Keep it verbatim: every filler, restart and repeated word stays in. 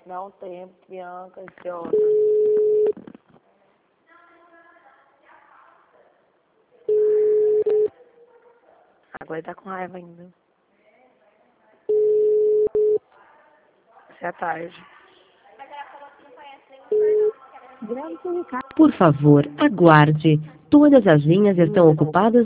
Não tem, Bianca, idiota. Agora tá com raiva ainda. Isso é tarde. Por favor, aguarde. Todas as linhas estão ocupadas.